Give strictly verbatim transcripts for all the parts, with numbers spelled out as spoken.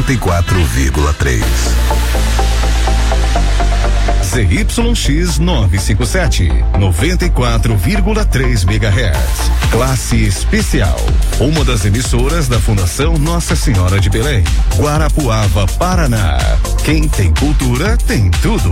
noventa e quatro vírgula três. Z Y X novecentos e cinquenta e sete, noventa e quatro vírgula três megahertz. Classe especial. Uma das emissoras da Fundação Nossa Senhora de Belém. Guarapuava, Paraná. Quem tem cultura tem tudo.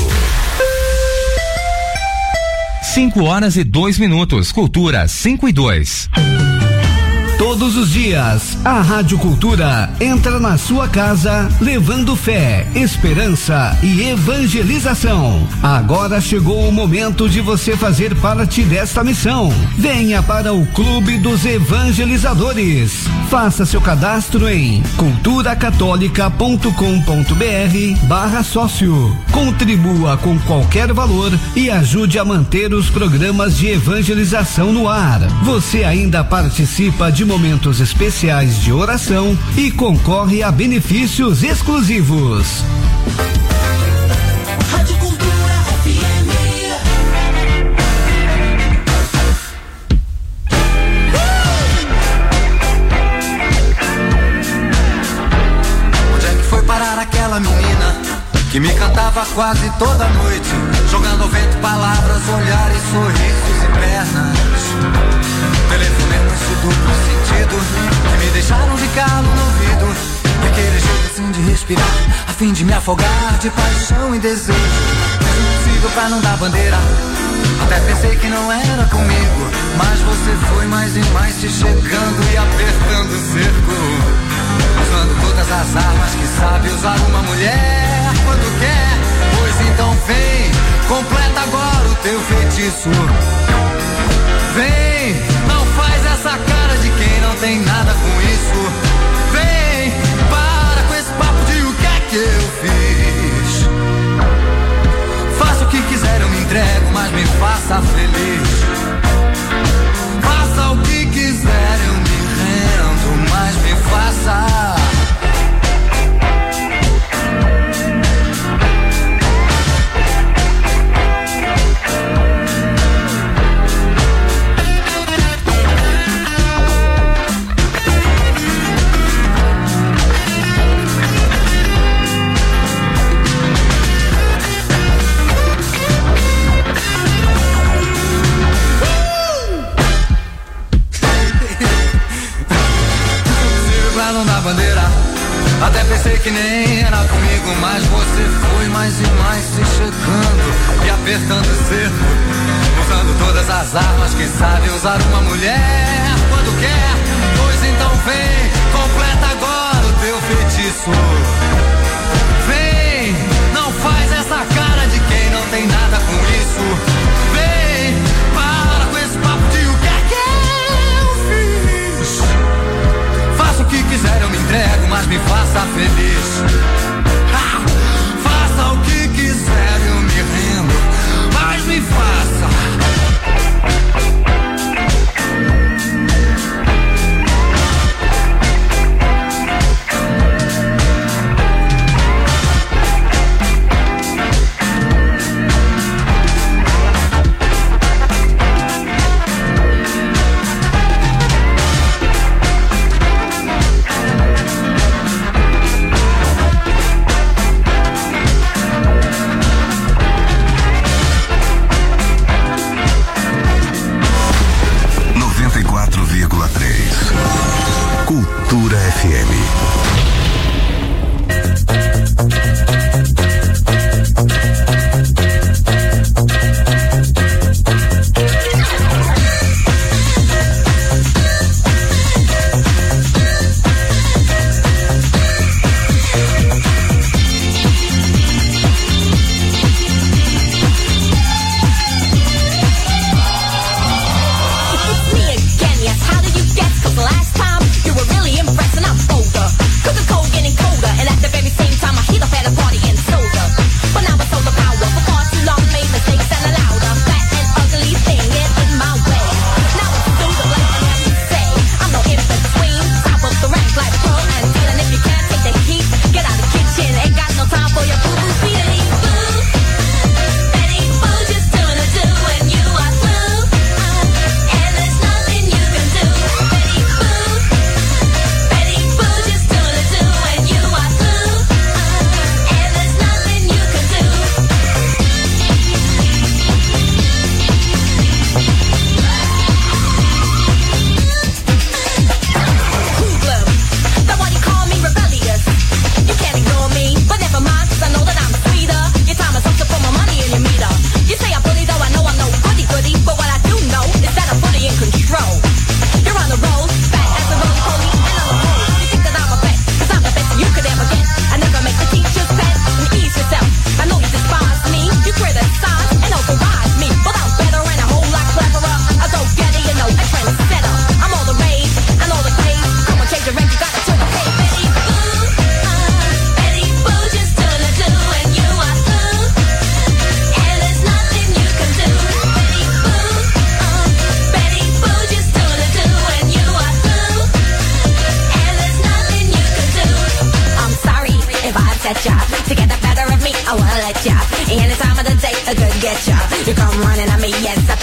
Cinco horas e dois minutos. Cultura cinco e dois. Todos os dias, a Rádio Cultura entra na sua casa levando fé, esperança e evangelização. Agora chegou o momento de você fazer parte desta missão. Venha para o Clube dos Evangelizadores. Faça seu cadastro em culturacatólica.com.br barra sócio. Contribua com qualquer valor e ajude a manter os programas de evangelização no ar. Você ainda participa de momentos especiais de oração e concorre a benefícios exclusivos. Rádio Cultura F M. Onde é que foi parar aquela menina que me cantava quase toda noite, jogando ao vento palavras, olhares, sorrisos e pernas? Telefonemas de duplo sentido que me deixaram de calo no ouvido, e aquele jeito assim de respirar, a fim de me afogar de paixão e desejo. Fiz o possível pra não dar bandeira, até pensei que não era comigo, mas você foi mais e mais se chegando e apertando o cerco, usando todas as armas que sabe usar uma mulher quando quer. Pois então vem, completa agora o teu feitiço. Vem, não faz essa cara de quem não tem nada com isso. Vem, para com esse papo de o que é que eu fiz. Faça o que quiser, eu me entrego, mas me faça feliz. Faça o que quiser, eu me rendo, mas me faça. Bandeira, até pensei que nem era comigo, mas você foi mais e mais se chegando e apertando o cerco, usando todas as armas que sabe usar uma mulher quando quer. Pois então vem, completa agora o teu feitiço. Vem, não faz essa cara de quem não tem nada com isso. Vem, para com esse papo de o que é que eu fiz. Faça o que quiser, eu me entrego, mas me faça feliz. Ah, faça o que quiser, eu me rendo, mas me faça.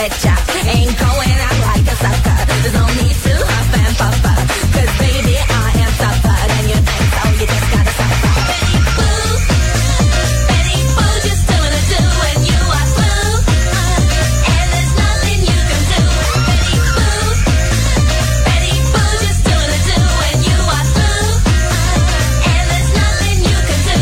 betcha. Ain't going out like a sucker. There's no need to huff and puffer. Cause baby, I am tougher than you think, so you just gotta suffer. Betty Boo, Betty Boo, just doing a do and you are blue. And there's nothing you can do. Betty Boo, Betty Boo, just doing a do and you are blue. And there's nothing you can do.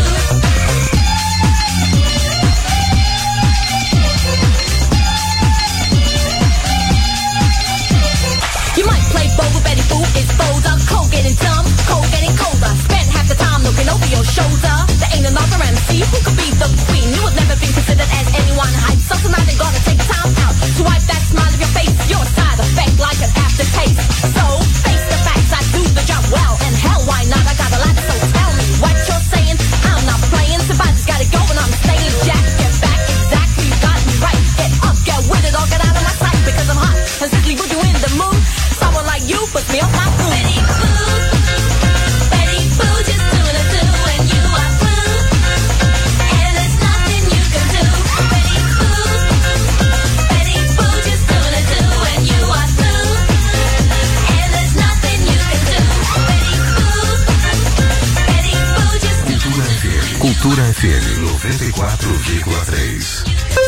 You might play bold with Betty Boo, it's bolder. Cold getting dumb, cold getting colder. Spent half the time looking over your shoulder. There ain't another M C who could be the queen. You have never been considered as anyone hype. So tonight I'm gonna take time out to wipe that smile of your face. You're a side effect like an aftertaste. So face the facts, I do the job well. And hell, why not? I got a lot, so tell me what you're saying. I'm not playing, somebody's gotta go and I'm staying. Jack, get back, exactly, you got me right. Get up, get with it, or get out of my sight. Because I'm hot and sickly, would you in the mood? Someone like you puts me off my food. Betty Boo, Betty Boo, just doing a do and you are blue. And there's nothing you can do. Betty Boo, Betty Boo, just doing a do and you are blue. And there's nothing you can do. Betty Boo, Betty Boo, just Cultura F M. Cultura F M noventa e quatro vírgula três.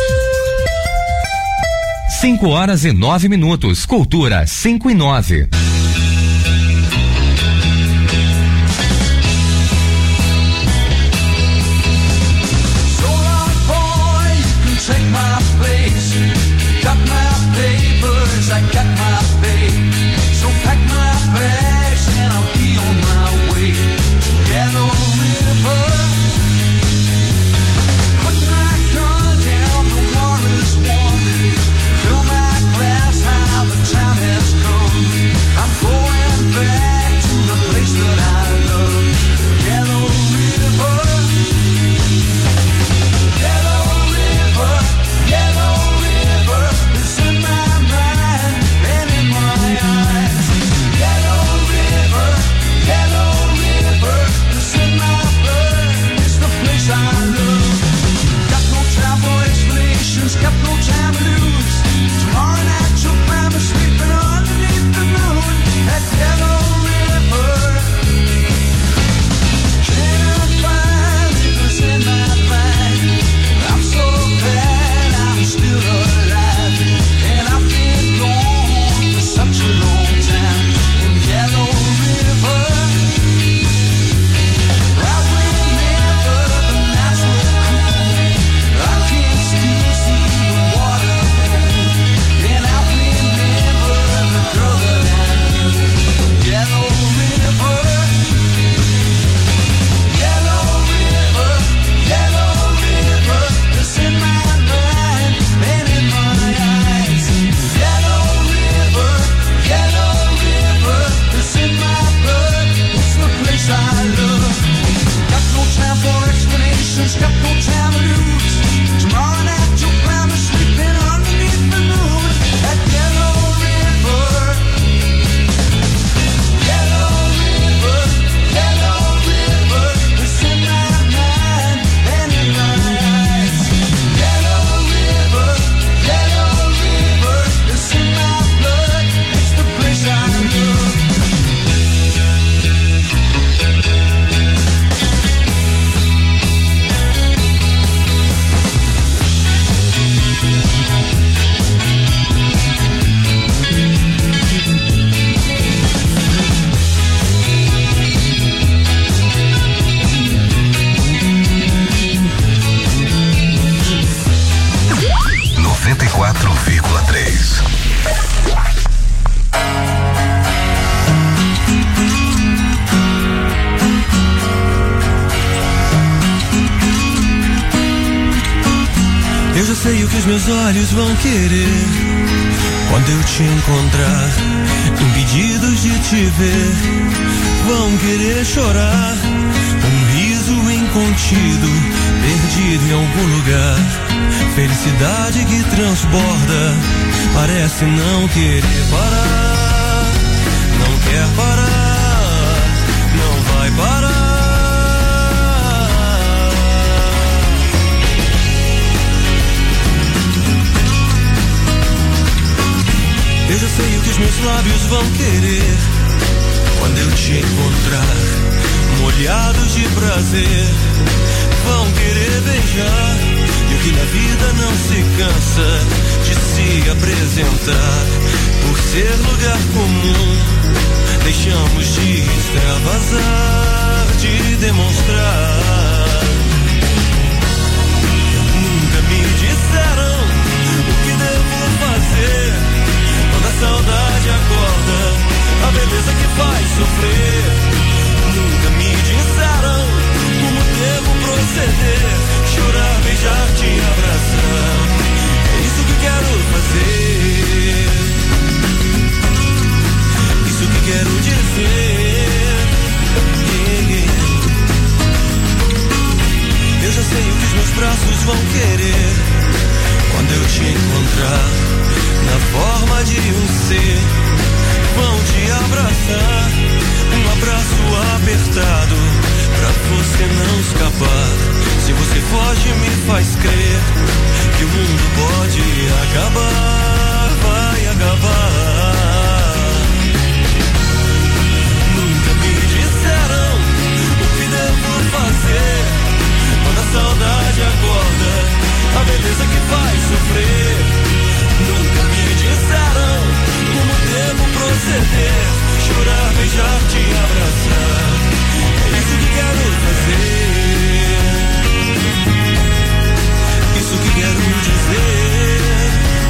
cinco horas e nove minutos. Cultura cinco e nove. So long, boy, you can take my place. Got my papers, I got my pay. So pack my bags and I'll be on my way. Yellow River. Put my gun down, the war is won. Fill my glass, how the time has come. I'm going back to the place that I love. Yellow River. Yellow River, Yellow River is in my mind and in my eyes. Yellow River, Yellow River is in my blood. It's the place I love. Got no time for explanations, got no time to lose. Tomorrow night you'll find me sleeping underneath the moon at Yellow River. Can't find rivers in my mind. I'm so glad I'm still alive. And I've been gone for such a long time in Yellow River. I remember the nights were cool. I can still see the water pool. And I remember the girl that I knew. Yellow River. Yellow River, Yellow River is in my mind and in my eyes. Yellow River, Yellow River is in my blood. It's the place I love. Got no time for explanations, got no time to lose. Tomorrow night you'll find me sleeping underneath the moon at Yellow River. Yellow River, Yellow River is in my mind and in my eyes. Yellow River, Yellow River is in my blood. It's the place I love. noventa e quatro vírgula três. Eu já sei o que os meus olhos vão querer quando eu te encontrar, impedidos de te ver. Vão querer chorar, um riso incontido, perdido em algum lugar. Felicidade que transborda, parece não querer parar. Não quer parar, não vai parar. que os meus lábios vão querer quando eu te encontrar, molhados de prazer. Vão querer beijar, e o que na vida não se cansa de se apresentar. Por ser lugar comum, deixamos de extravasar, de demonstrar. Nunca me disseram o que devo fazer quando a saudade acorda, a beleza que faz sofrer. Nunca me disseram como devo proceder, chorar, beijar, te abraçar. É isso que quero fazer, isso que quero dizer. Yeah, yeah. Eu já sei o que os meus braços vão querer quando eu te encontrar, na forma de um ser. Vão te abraçar, um abraço apertado, pra você não escapar. Se você foge, me faz crer que o mundo pode acabar, vai acabar. Nunca me disseram o que devo fazer quando a saudade acorda, a beleza que faz sofrer. Nunca me disseram como devo proceder, chorar, beijar, te abraçar. É isso que quero fazer, isso que quero dizer.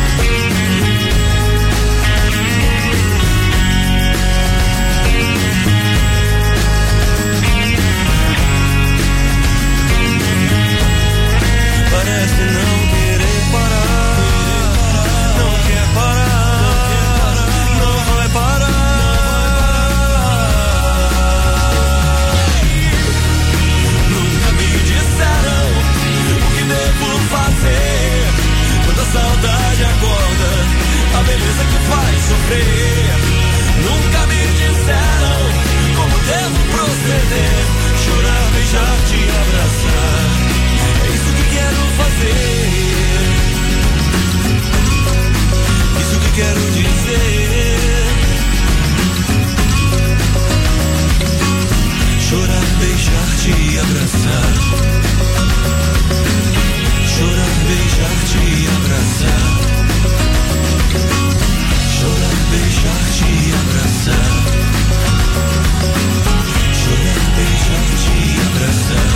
Parece não querer parar, não quer parar, não vai parar. Nunca me disseram o que devo fazer quando a saudade acorda, a beleza que faz sofrer. Nunca me disseram como devo proceder, chorar, beijar, te abraçar. É isso que quero fazer, isso que quero dizer. Chorar, beijar, te abraçar. Chorar, beijar, te abraçar. Chorar, beijar, te abraçar. Chorar, beijar, te abraçar.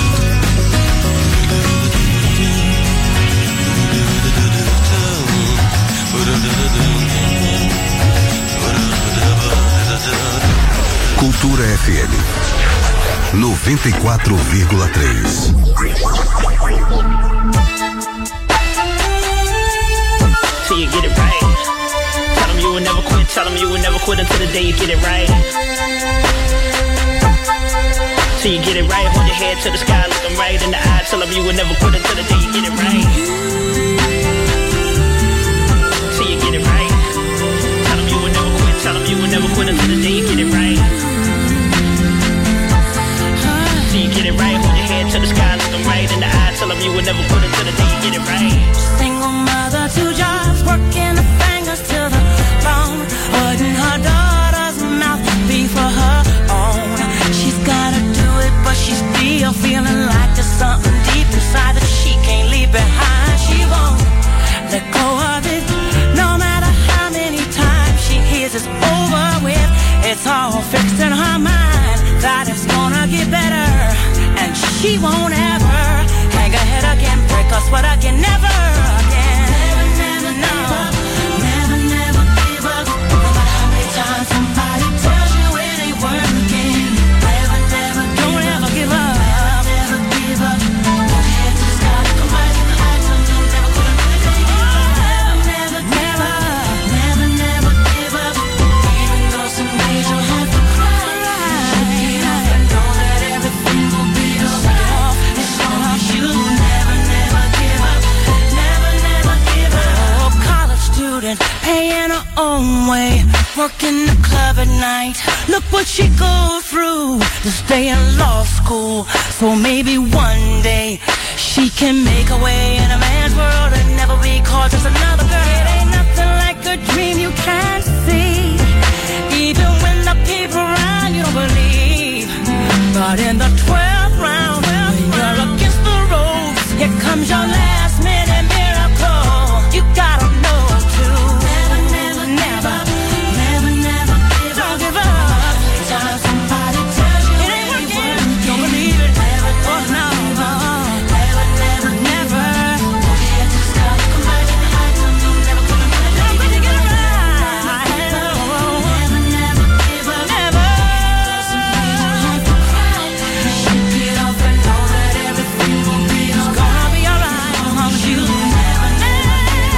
Cultura F M noventa e quatro vírgula três. Till you get it right. Tell them you will never quit. Tell them you will never quit until the day you get it right. Till you get it right. Hold your head to the sky, look them right in the eye. Tell them you will never quit until the day you get it right. Till you get it right. Tell them you will never quit. Tell them you will never quit until the day you get it right. Till you get it right. Hold your head to the sky, look them right in the eye. Tell them you will never quit until the day you get it right. Single mother, two jobs, working her fingers to the bone, putting her daughter's mouth before her own. She's gotta do it, but she's still feeling like there's something deep inside that she can't leave behind. She won't let go of it, no matter how many times she hears it's over with. It's all fixed in her mind that it's gonna get better, and she won't ever hang her head again, break her sweat again, never again. Never, never, no. Never, never give up. No matter how many times somebody tells you it ain't working. Never, never, don't ever give up. Never, never give up. Hold your head to the sky, come right in the eye, tell you never gonna do it till you get it. Never, never, never, never give up. Even though some days you'll have to cry. Get up and know that everything will be alright. As long as you never, never give up. Never, never give up. Oh, college student, paying her own way, working the club at night. Look what she goes through to stay in law school. So maybe one day she can make her way in a man's world and never be called just another girl. It ain't nothing like a dream you can't see. But in the twelfth round, when you're against the ropes, here comes your last minute miracle. You gotta know to never, never, never, never, never give up. Don't give up. Just somebody tells you it ain't working. Don't believe it. Never, oh no, never, never, never. You just gotta come back in the high time. Never gonna get it. Never gonna get it right. Never, never give up. Never. Shake it off and know that everything will be alright. It's gonna be alright. I promise you. Never, never.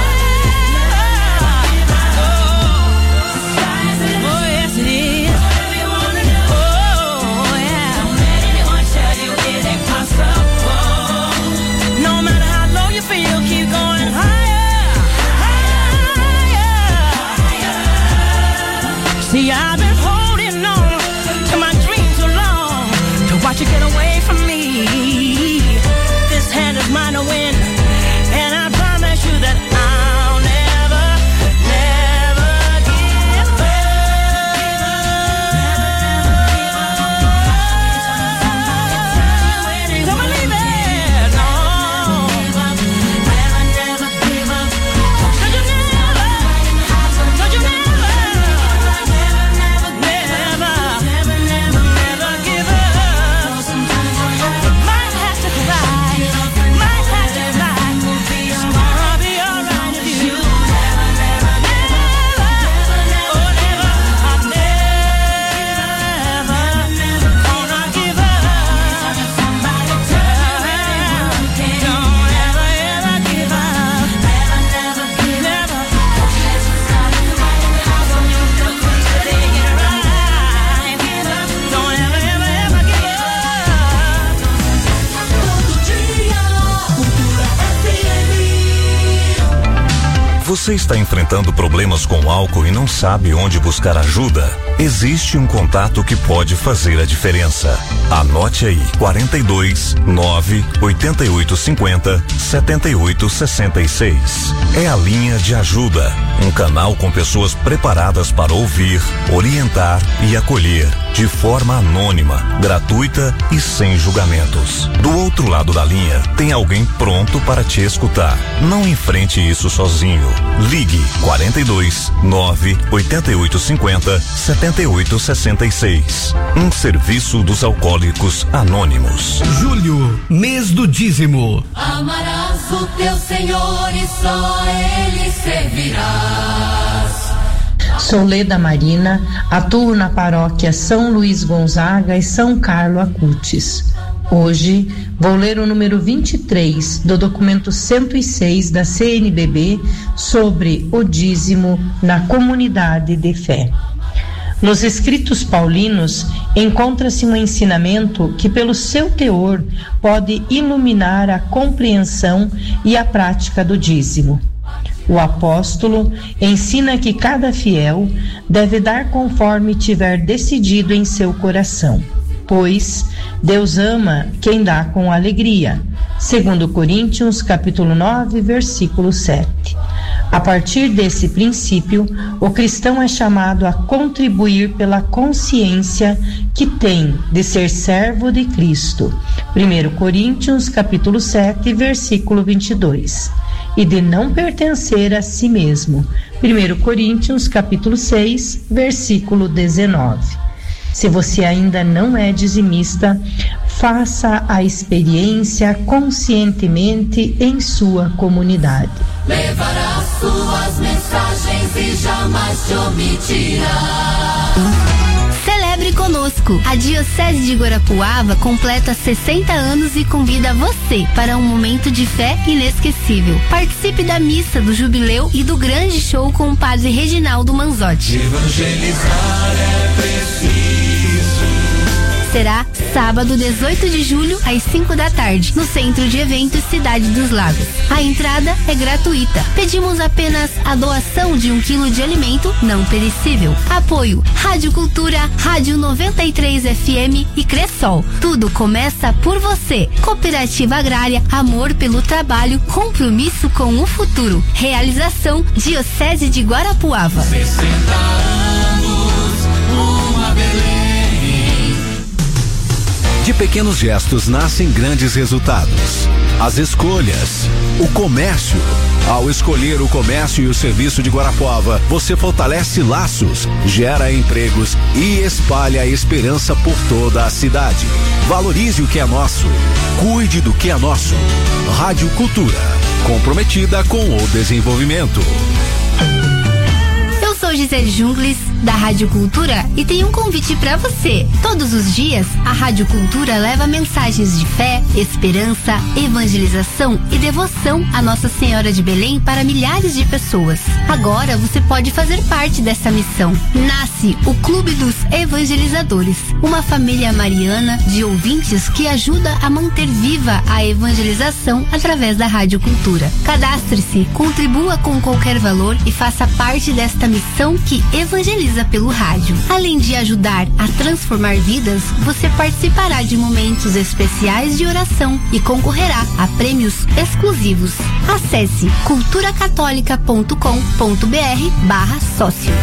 Oh yes it is. Whatever you wanna do. Oh yeah. Don't let anyone tell you it ain't possible. No matter how low you feel, keep going higher, higher, higher. See, I've been holding on to my dreams so long, to watch you get away from me. This hand is mine to win, and I promise you that I'll never, never give up. Don't believe it, no. Never, never give up. Don't you never, don't you never, never, never, never, never, never give up. Might have to cry, might have to cry. It's gonna be alright if you never, never, never, oh never, I'm never, never gonna give up. Somebody tell me, don't ever, ever give up. Never, never give up. Don't ever, ever, ever give up. Todo dia, Cultura F M. Você está enfrentando problemas com álcool e não sabe onde buscar ajuda? Existe um contato que pode fazer a diferença. Anote aí: quarenta e dois, nove, oitenta e oito, cinquenta, setenta e oito, sessenta e seis. É a linha de ajuda, um canal com pessoas preparadas para ouvir, orientar e acolher, de forma anônima, gratuita e sem julgamentos. Do outro lado da linha, tem alguém pronto para te escutar. Não enfrente isso sozinho. Ligue quarenta e dois, nove, oitenta e oito, cinquenta, setenta e oito, sessenta e seis. Um serviço dos Alcoólicos Anônimos. Julho, mês do dízimo. Amarás o teu Senhor e só Ele servirás. Sou Leda Marina, atuo na paróquia São Luís Gonzaga e São Carlo Acutis. Hoje vou ler o número vinte e três do documento cento e seis da C N B B sobre o dízimo na comunidade de fé. Nos escritos paulinos encontra-se um ensinamento que, pelo seu teor, pode iluminar a compreensão e a prática do dízimo. O apóstolo ensina que cada fiel deve dar conforme tiver decidido em seu coração, pois Deus ama quem dá com alegria. Segundo Coríntios, capítulo nove, versículo sete. A partir desse princípio, o cristão é chamado a contribuir pela consciência que tem de ser servo de Cristo. Primeiro Coríntios, capítulo sete, versículo vinte e dois. E de não pertencer a si mesmo. Primeiro Coríntios, capítulo seis, versículo dezenove. Se você ainda não é dizimista, faça a experiência conscientemente em sua comunidade. Levará suas mensagens e jamais te omitirá. Celebre conosco. A Diocese de Guarapuava completa sessenta anos e convida você para um momento de fé inesquecível. Participe da missa do jubileu e do grande show com o padre Reginaldo Manzotti. Evangelizar é preciso. Será sábado, dezoito de julho, às cinco da tarde, no Centro de Eventos Cidade dos Lagos. A entrada é gratuita. Pedimos apenas a doação de um quilo de alimento não perecível. Apoio: Rádio Cultura, Rádio noventa e três F M e Cressol. Tudo começa por você. Cooperativa Agrária, amor pelo trabalho, compromisso com o futuro. Realização: Diocese de Guarapuava. sessenta anos, uma Belém. pequenos gestos nascem grandes resultados. As escolhas, o comércio. Ao escolher o comércio e o serviço de Guarapuava, você fortalece laços, gera empregos e espalha a esperança por toda a cidade. Valorize o que é nosso. Cuide do que é nosso. Rádio Cultura, comprometida com o desenvolvimento. Eu sou Gisele Jungles, da Rádio Cultura, e tenho um convite para você. Todos os dias, a Rádio Cultura leva mensagens de fé, esperança, evangelização e devoção à Nossa Senhora de Belém para milhares de pessoas. Agora você pode fazer parte dessa missão. Nasce o Clube dos Evangelizadores, uma família mariana de ouvintes que ajuda a manter viva a evangelização através da Rádio Cultura. Cadastre-se, contribua com qualquer valor e faça parte desta missão que evangeliza pelo rádio. Além de ajudar a transformar vidas, você participará de momentos especiais de oração e concorrerá a prêmios exclusivos. Acesse culturacatólica.com.br barra sócio.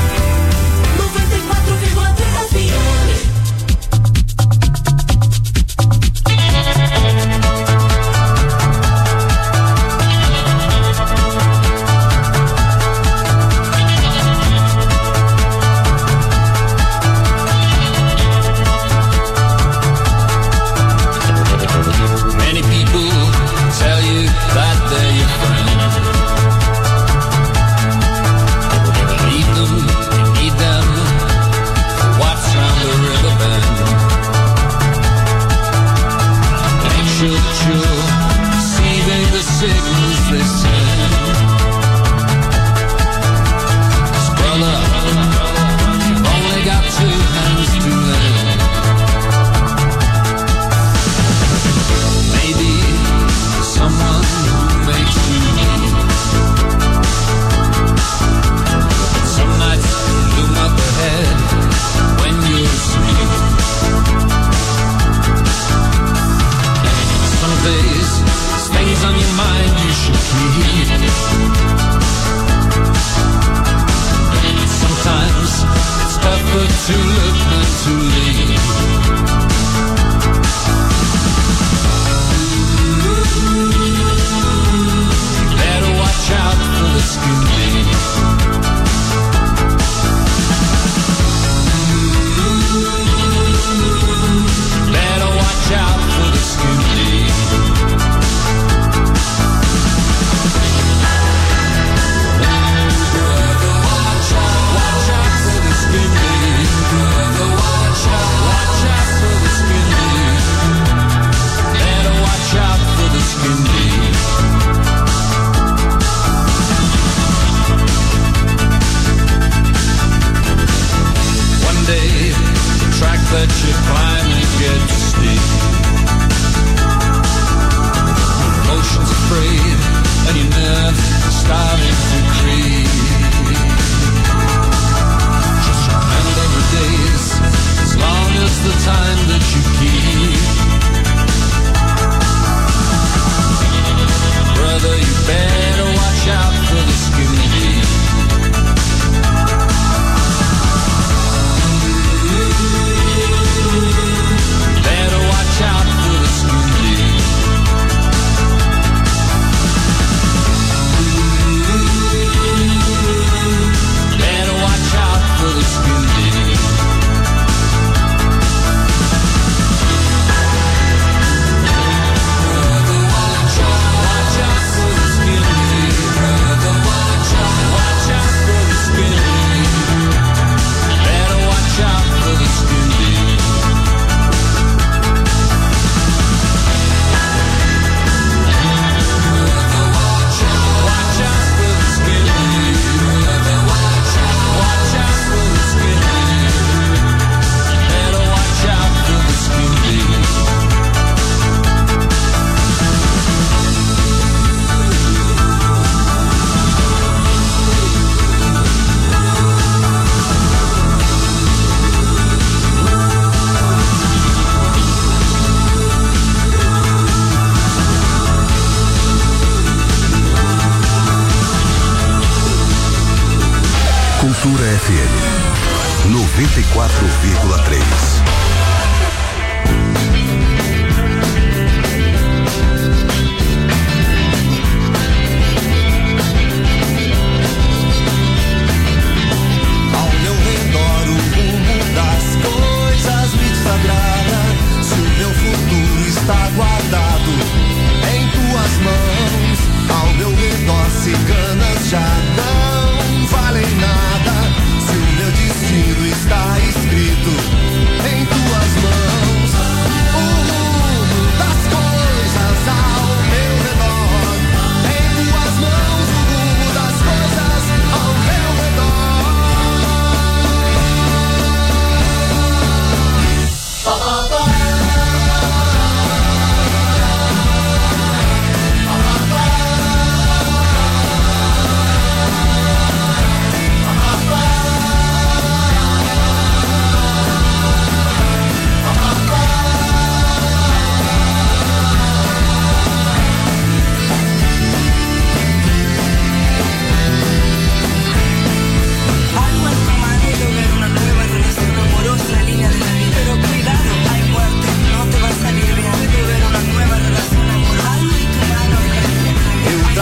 Cultura F M noventa e quatro vírgula três.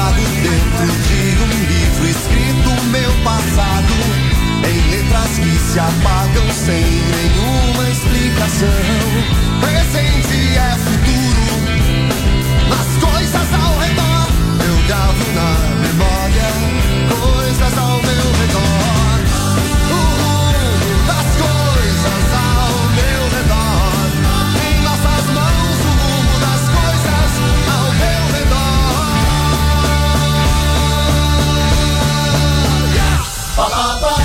trancado dentro de um livro escrito meu passado, em letras que se apagam sem nenhuma explicação. Presente é futuro, nas coisas ao redor, eu gravo na memória coisas ao meu redor. O rumo das coisas ao meu redor, em nossas mãos o rumo das coisas ao meu redor. Yeah! Ba, ba, ba.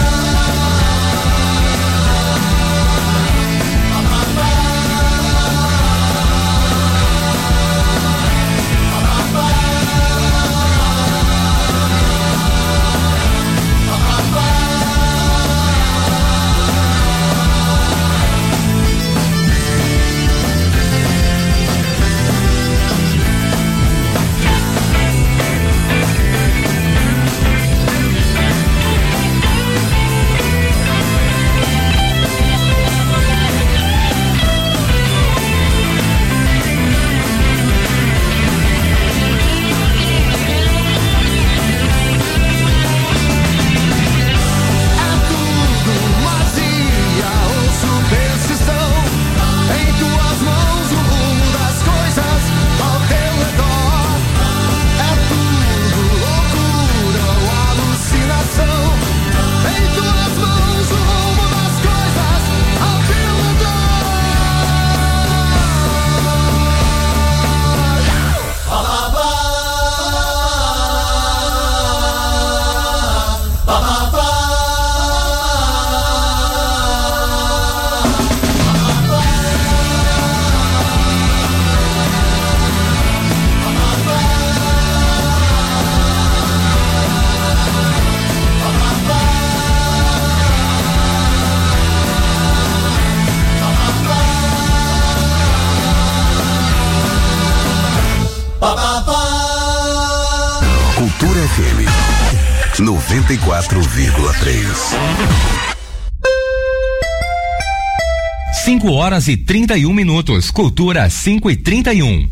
noventa e quatro vírgula três. cinco horas e trinta e um minutos. Cultura cinco e trinta e um.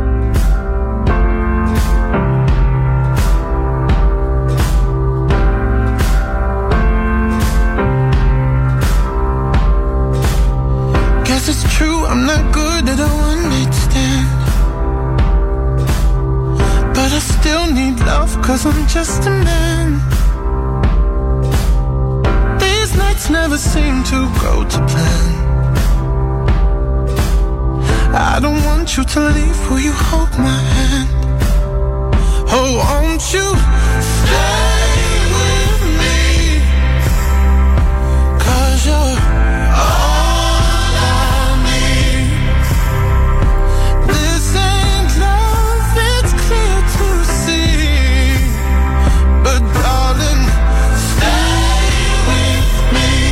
Guess it's true, I'm not good at a one night stand, but I still need love, cause I'm just a man. These nights never seem to go to plan. I don't want you to leave, will you hold my hand? Oh, won't you stay with me? Cause you're all I need. This ain't love, it's clear to see, but darling, stay with me.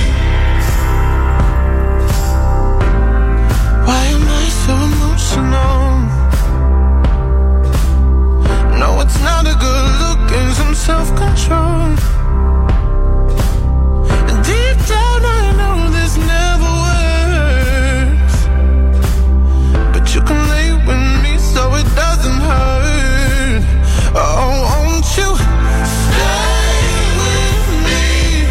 Why am I so emotional? No, it's not a good look and some self-control. And deep down I know this never works, but you can lay with me so it doesn't hurt. Oh, won't you stay with me?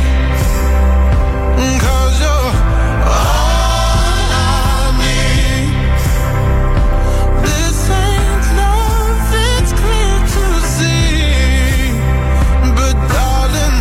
Cause you're all I need. This ain't love, it's clear to see, but darling,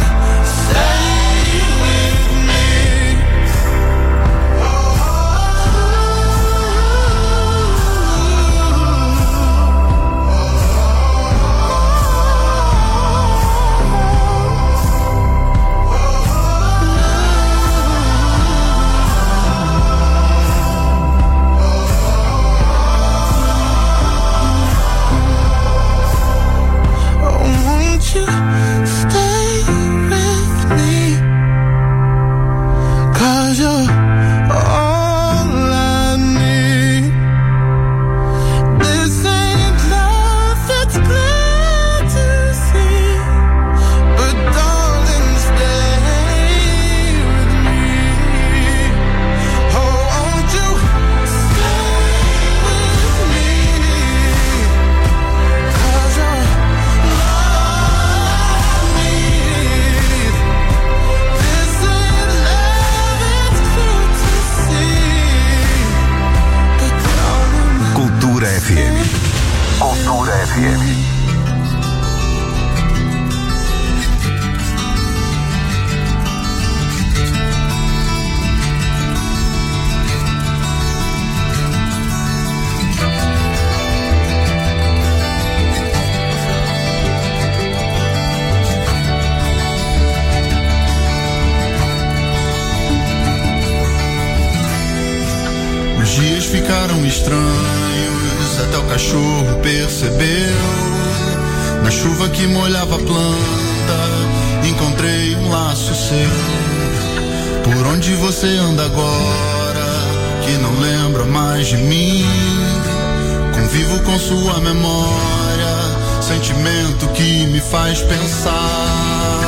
eram estranhos, até o cachorro percebeu. Na chuva que molhava a planta, encontrei um laço seu. Por onde você anda agora, que não lembra mais de mim? Convivo com sua memória, sentimento que me faz pensar.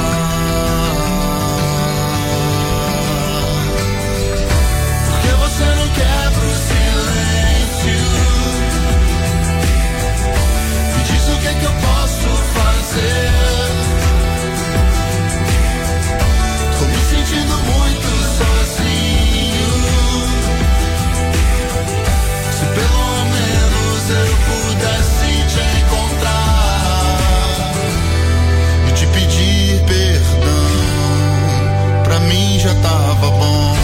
Por que você não quebra o silêncio? Me diz o que é que eu posso fazer. Tô me sentindo muito sozinho. Se pelo menos eu pudesse te encontrar e te pedir perdão, pra mim já tava bom.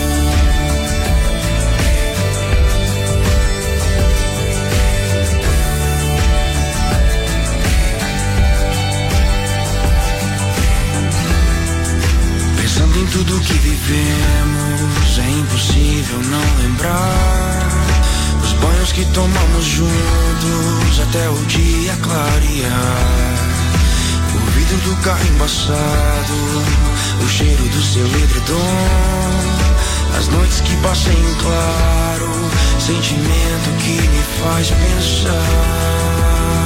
Pensando em tudo que vivemos, é impossível não lembrar os banhos que tomamos juntos até o dia clarear. O vidro do carro embaçado, o cheiro do seu edredom, as noites que passei em claro, sentimento que me faz pensar.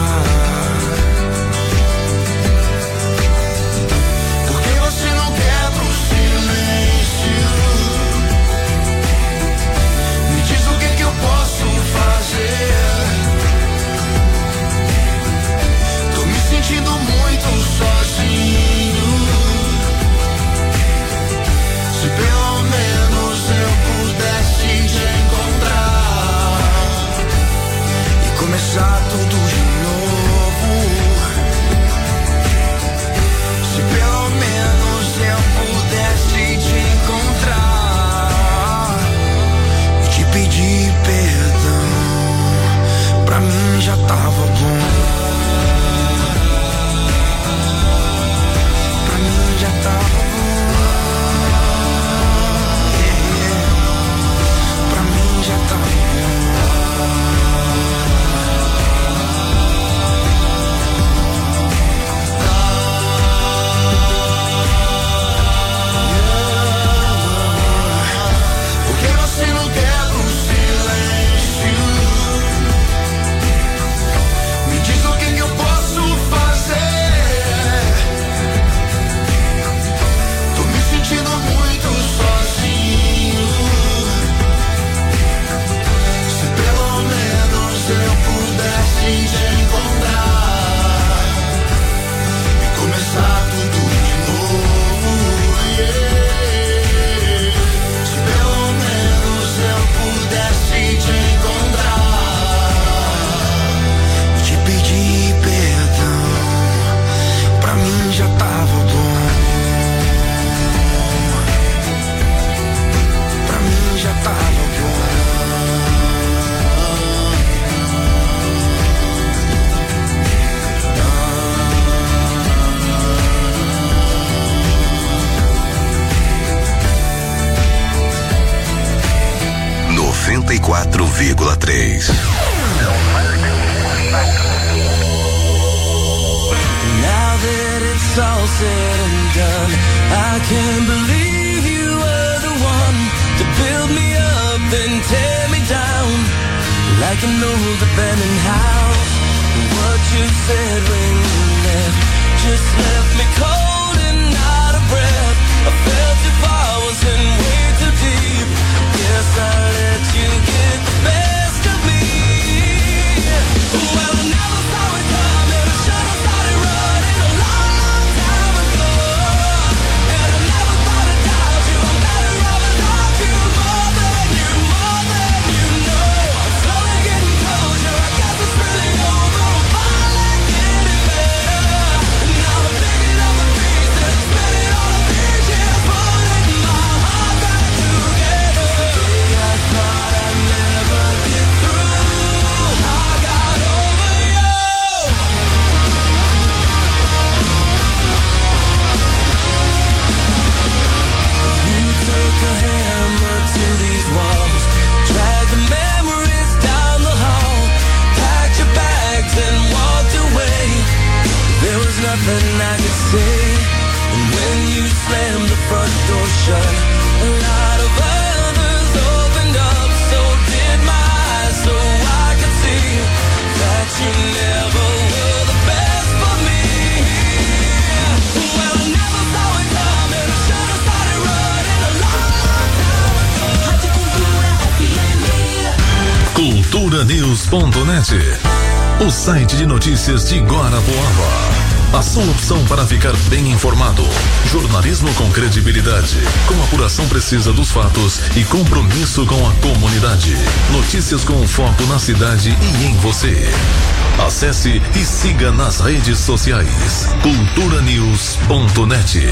Por que você não quebra o silêncio? Me diz o que é que eu posso fazer. Tô me sentindo muito sozinho. Se pelo menos eu pudesse te encontrar e começar tudo de novo. Se pelo menos eu pudesse te encontrar e te pedir perdão, pra mim já tava bom. Pra mim já tava bom. Yeah. Pra mim já tava bom. Por que você não quebra o silêncio? Me diz o que que eu posso fazer. Tô me sentindo muito sozinho. Se pelo menos eu pudesse te encontrar e começar tudo de novo, yeah. Se pelo menos eu pudesse te encontrar e te pedir perdão, pra mim já tava bom. Pra mim já tava bom. noventa e quatro vírgula três. Now that it's all said and done, I can't believe you were the one to build me up and tear me down like an old abandoned house. What you said when you left just left me cold and out of breath. I felt if I was in way too deep. Guess I let you get the best of me. Well, I never saw it coming. I should have started running a long, long time ago. And I never thought I'd doubt you. I'm better off without you. More than you, more than you know. I'm slowly getting closer. I guess it's really over. I'm finally getting there. nothing I could say. And when you slammed the front door shut, a lot of others opened up. So did my eyes, so I could see that you never were the best for me. Well, I never saw it coming. I should have started running a long time ago. Rádio Cultura F M. cultura news ponto net, o site de notícias de Guarapuava. A sua opção para ficar bem informado. Jornalismo com credibilidade, com apuração precisa dos fatos e compromisso com a comunidade. Notícias com foco na cidade e em você. Acesse e siga nas redes sociais. cultura news ponto net.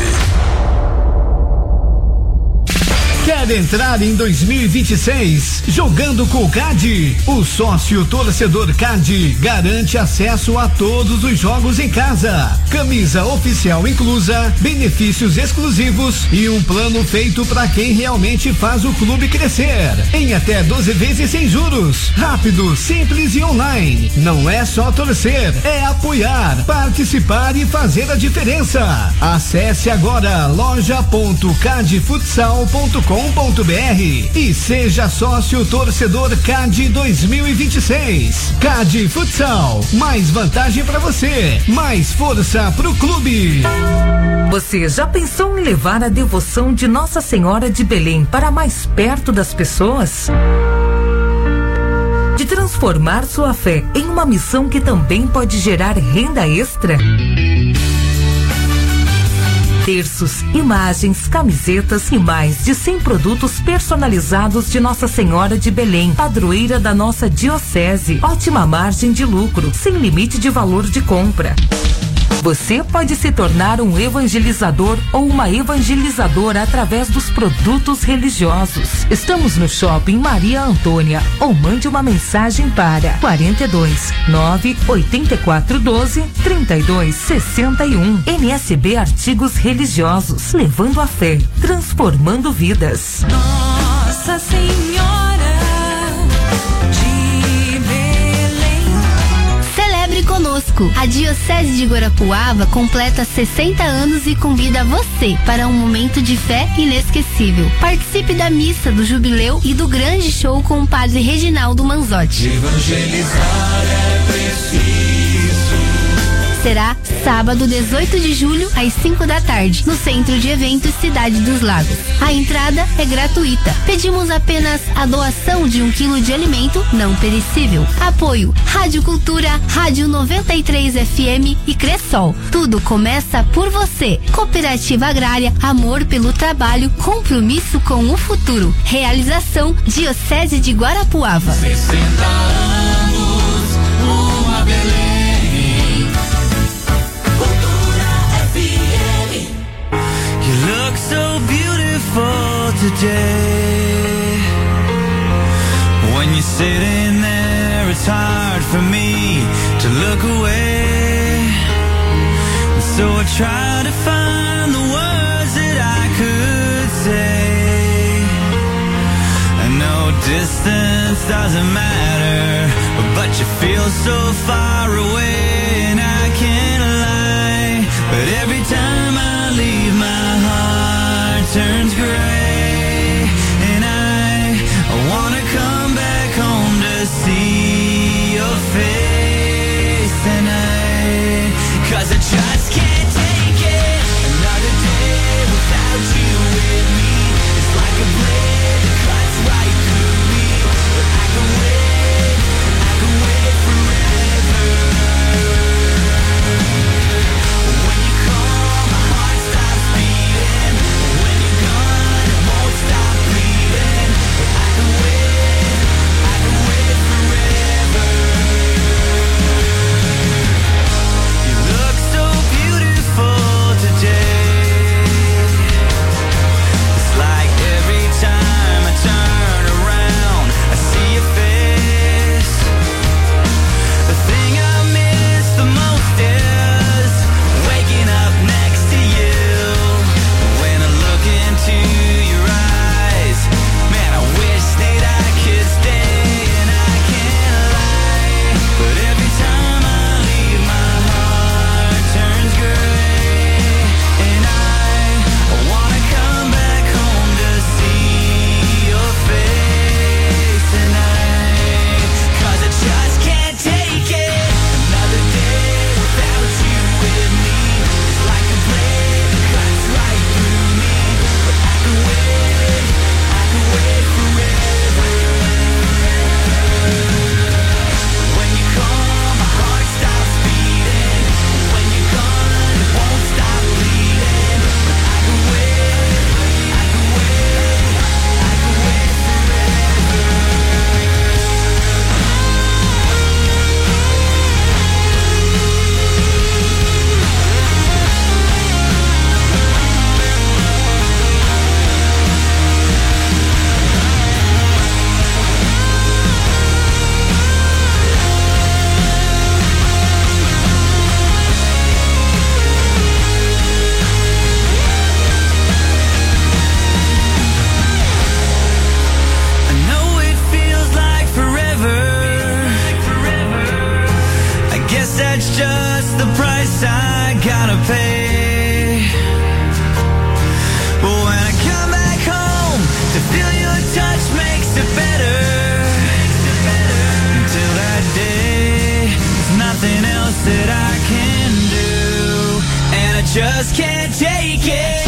Quer entrar em dois mil e vinte e seis jogando com o C A D? O sócio torcedor C A D garante acesso a todos os jogos em casa. Camisa oficial inclusa, benefícios exclusivos e um plano feito para quem realmente faz o clube crescer. Em até doze vezes sem juros. Rápido, simples e online. Não é só torcer, é apoiar, participar e fazer a diferença. Acesse agora loja ponto cadfutsal ponto com ponto br e seja sócio torcedor C A D dois mil e vinte e seis. C A D Futsal, mais vantagem para você, mais força pro clube. Você já pensou em levar a devoção de Nossa Senhora de Belém para mais perto das pessoas? De transformar sua fé em uma missão que também pode gerar renda extra? Terços, imagens, camisetas e mais de cem produtos personalizados de Nossa Senhora de Belém, padroeira da nossa diocese. Ótima margem de lucro, sem limite de valor de compra. Você pode se tornar um evangelizador ou uma evangelizadora através dos produtos religiosos. Estamos no Shopping Maria Antônia ou mande uma mensagem para quarenta e dois, nove, oitenta e quatro, doze, trinta e dois, sessenta e um. M S B Artigos Religiosos, levando a fé, transformando vidas. Nossa Senhora de Belém. Celebre conosco. A Diocese de Guarapuava completa sessenta anos e convida você para um momento de fé inesquecível. Participe da missa do jubileu e do grande show com o padre Reginaldo Manzotti. Evangelizar é preciso. Será sábado, dezoito de julho, às cinco da tarde, no Centro de Eventos Cidade dos Lagos. A entrada é gratuita. Pedimos apenas a doação de um quilo de alimento não perecível. Apoio Rádio Cultura, Rádio noventa e três F M e Cressol. Tudo começa por você. Cooperativa Agrária, amor pelo trabalho, compromisso com o futuro. Realização Diocese de Guarapuava. sessenta anos, uma Belém. You look so beautiful today. When you're sitting there, it's hard for me to look away. So I try to find the words that I could say. I know distance doesn't matter, but you feel so far away, and I can't lie. But every time I leave, my heart turns gray, and I, I wanna come back home to see your face, and I, cause I just can't take it. Another day without you with me, it's like a blade that cuts right through me. But I can wait, I can wait forever. gonna pay. But when I come back home to feel your touch makes it better. Until that day, there's nothing else that I can do, and I just can't take it.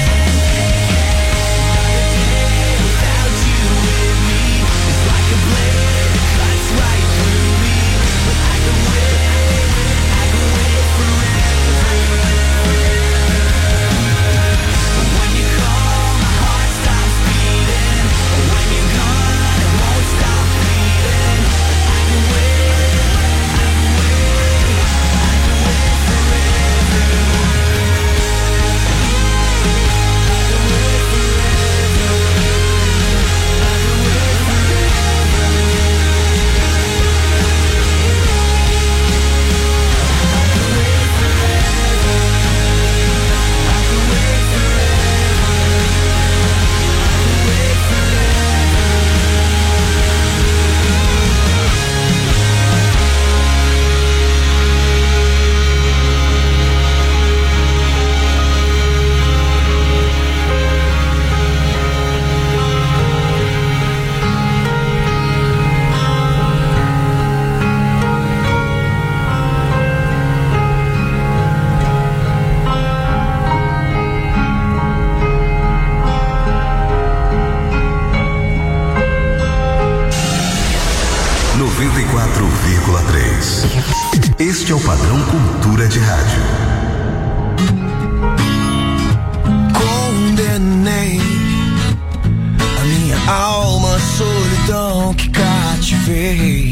noventa e quatro vírgula três. Este é o padrão Cultura de Rádio. Condenei a minha alma, solidão que cativei.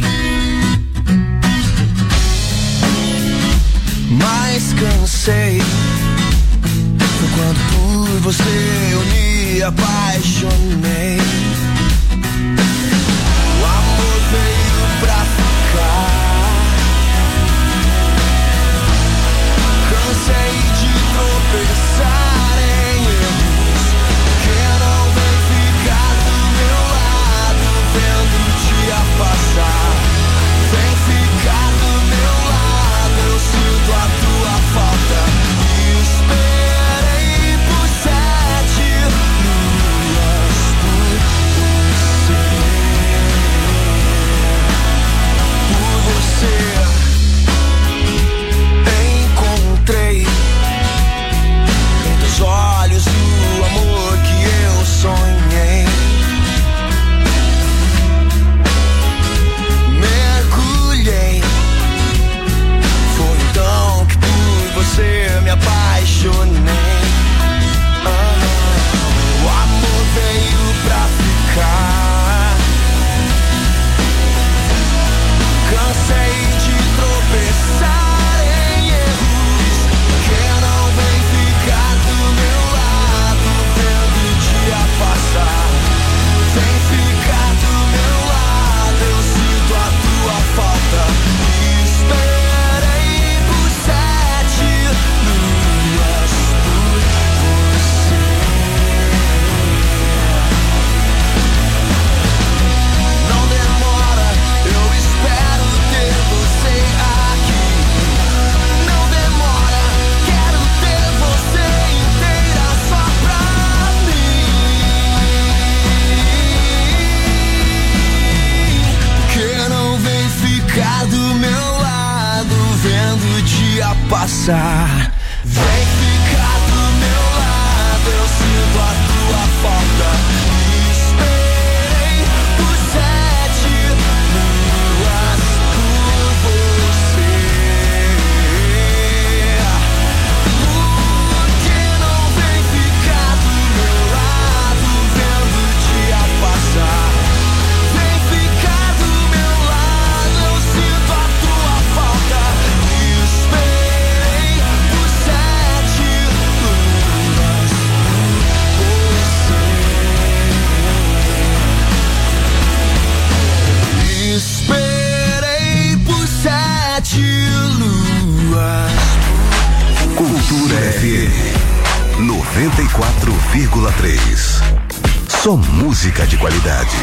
Mas cansei. Foi quando por você eu me apaixonei. O amor veio pra ficar. Cansei de tropeçar em erros que não vem ficar do meu lado, vendo o dia passar. Vem ficar do meu lado, eu sinto a tua falta. Esperei por sete luas por você. Por você encontrei em teus olhos o amor que eu sonhei. Mergulhei. Foi então que por você me apaixonei. Ah, o amor veio pra ficar. Cansei de tropeçar em erros que não vem ficar do meu lado, vendo o dia passar. Vem ficar do meu lado, eu sinto a tua falta. Esperei por sete luas por você. Não demora, eu espero ter você aqui. Não demora, quero ter você inteira só pra mim. Que não vem ficar do meu lado, vendo o dia passar. Vem ficar do meu lado, eu sinto a tua falta. Esperei por sete luas por você. Porque não vem ficar do meu lado, vendo o dia passar. Vem ficar do meu lado, eu sinto a tua falta. Esperei por sete luas por você. Esperei por sete luas. Cultura F M noventa e quatro vírgula três. Só música de qualidade.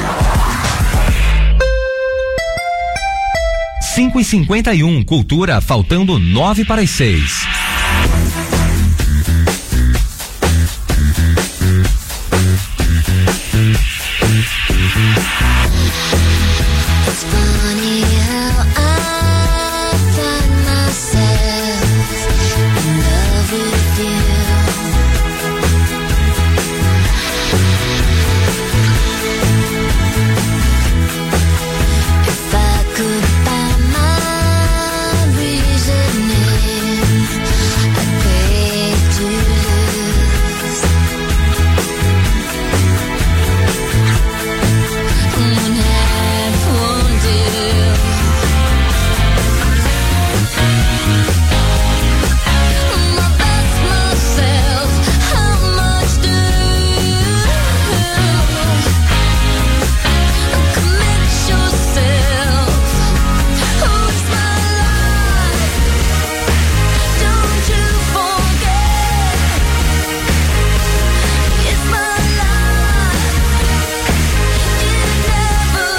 cinco e cinquenta e um, Cultura, faltando nove para as seis. It's funny how I find myself in love with you. If I could find my reasoning, I'd pay to lose. One half won't do. My best myself, how much do you commit yourself? Who's my life? Don't you forget, it's my life. It never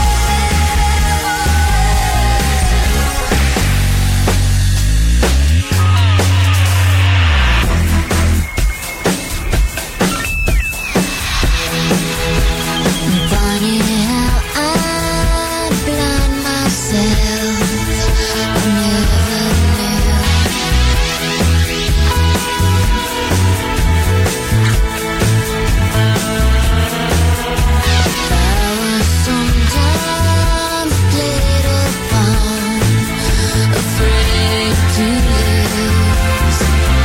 funny how I blind myself. I never knew. I was sometimes played upon, afraid to lose.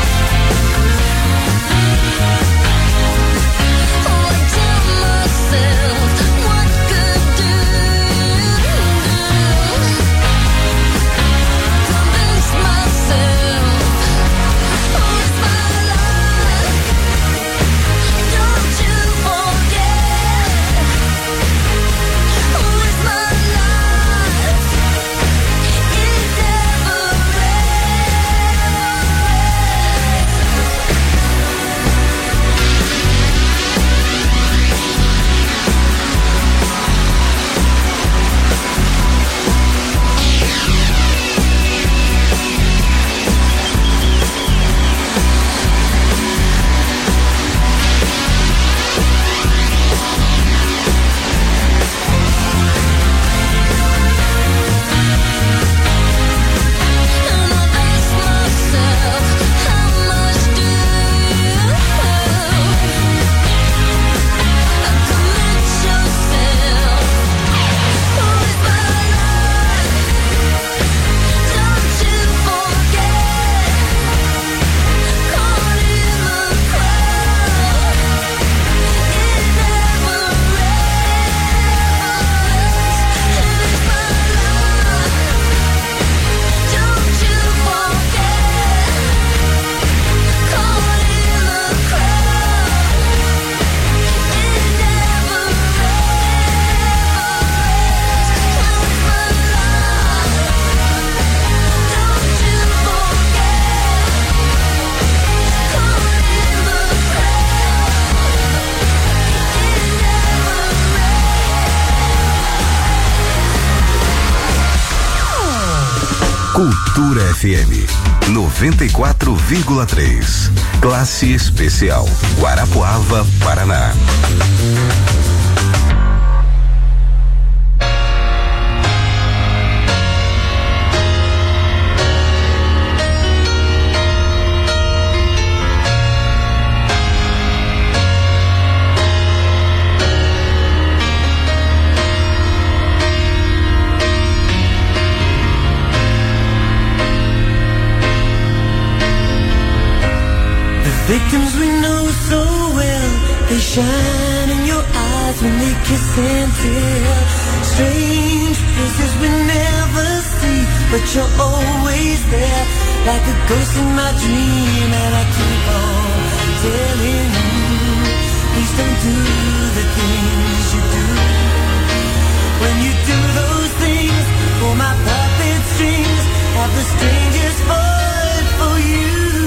Oh, I tell myself what could do. Convince myself, oh, it's my life. Don't you forget, oh, it's my life. It never Cultura F M noventa e quatro vírgula três. Classe especial Guarapuava, Paraná. Victims we know so well, they shine in your eyes when they kiss and tell. Strange places we never see, but you're always there, like a ghost in my dream. And I keep on telling you, please don't do the things you do. When you do those things, pull my puppet strings, have the strangest void for you.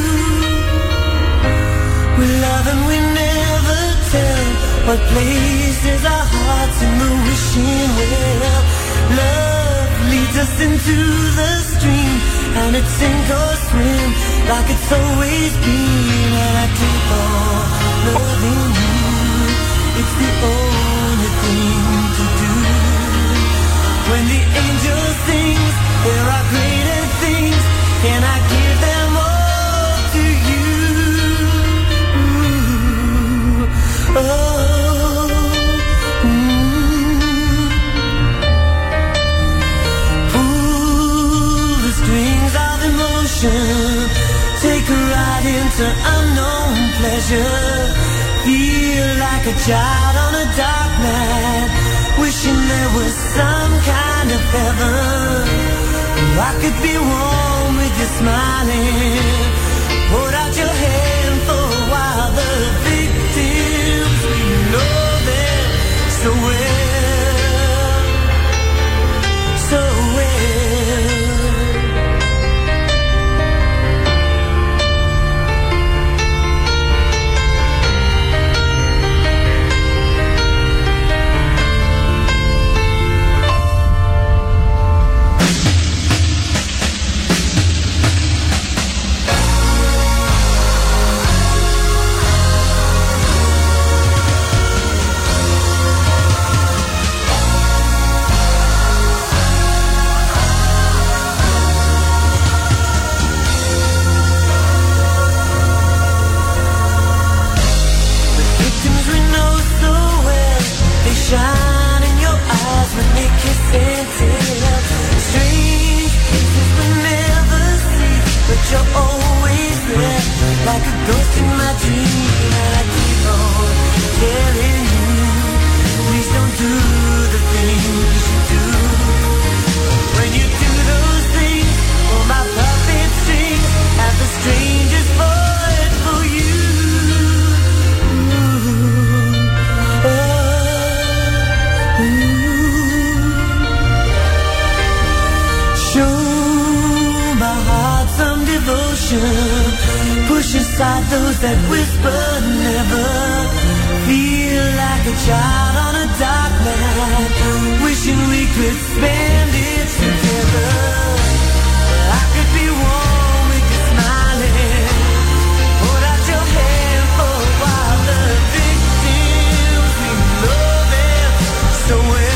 We love and we never tell what places our hearts in the wishing well. Love leads us into the stream, and it's sink or swim. like it's always been, and I keep on loving you. It's the only thing to do. When the angel sings, there are greater things. Can I give them all to you? Ooh, oh, mm. Pull the strings of emotion, take a ride into unknown pleasure. Feel like a child on a dark night, wishing there was some kind of heaven. I could be warm with you smiling. Hold out your hand for a while. The victims, we know them so well, so well. Shine in your eyes when they kiss and tell. Strange places we never see, but you're always there, like a ghost in my dream. And I keep on telling you, please don't do the things you do. When you do those things, oh my puppet strings have the strangest voice for you. Ooh, oh. Show my heart some devotion, push aside those that whisper never. Feel like a child on a dark night, wishing we could spend it together. I could be warm with you smiling. Hold out your hand for a while. The victims, we know them so well.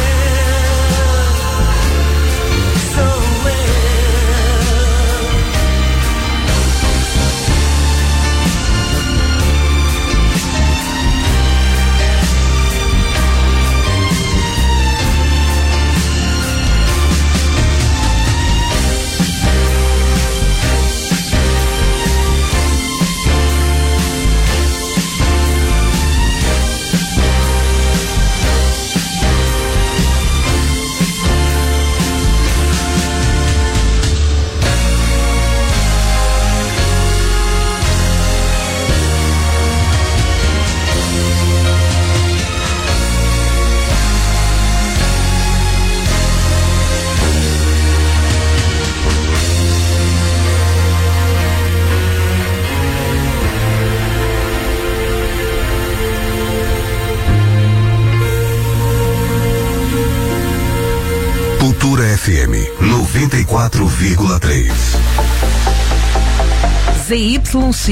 Cultura F M noventa e quatro vírgula três. Z Y